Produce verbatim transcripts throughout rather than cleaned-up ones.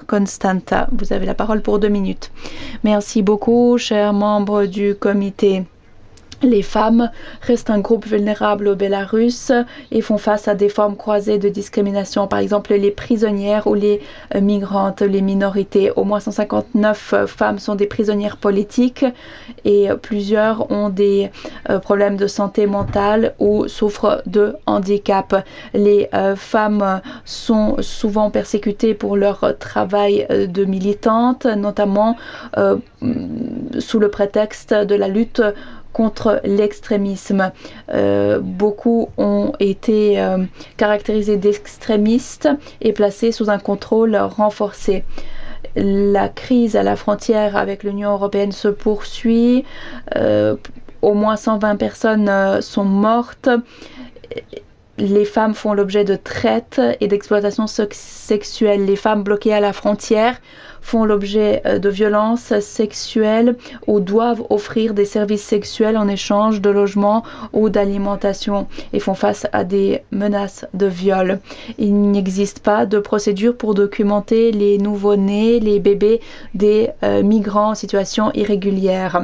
Constanta. Vous avez la parole pour deux minutes. Merci beaucoup, chers membres du comité. Les femmes restent un groupe vulnérable au Bélarus et font face à des formes croisées de discrimination, par exemple les prisonnières ou les euh, migrantes, les minorités. Au moins cent cinquante-neuf euh, femmes sont des prisonnières politiques et plusieurs ont des euh, problèmes de santé mentale ou souffrent de handicap. Les euh, femmes sont souvent persécutées pour leur travail euh, de militante, notamment euh, sous le prétexte de la lutte contre l'extrémisme. Euh, beaucoup ont été euh, caractérisés d'extrémistes et placés sous un contrôle renforcé. La crise à la frontière avec l'Union européenne se poursuit. Euh, au moins cent vingt personnes euh, sont mortes. Les femmes font l'objet de traite et d'exploitation sexuelle. Les femmes bloquées à la frontière font l'objet de violences sexuelles ou doivent offrir des services sexuels en échange de logement ou d'alimentation et font face à des menaces de viol. Il n'existe pas de procédure pour documenter les nouveau-nés, les bébés des euh, migrants en situation irrégulière.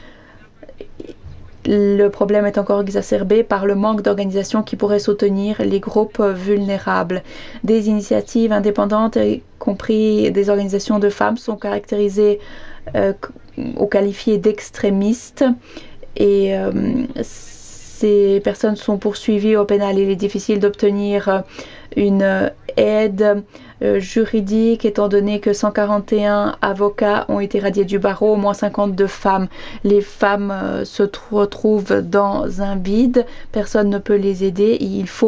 Le problème est encore exacerbé par le manque d'organisation qui pourrait soutenir les groupes vulnérables. Des initiatives indépendantes, y compris des organisations de femmes, sont caractérisées euh, ou qualifiées d'extrémistes et euh, ces personnes sont poursuivies au pénal. Il est difficile d'obtenir une aide euh, juridique étant donné que cent quarante et un avocats ont été radiés du barreau, au moins cinquante-deux femmes. Les femmes euh, se retrouvent dans un vide, personne ne peut les aider et il faut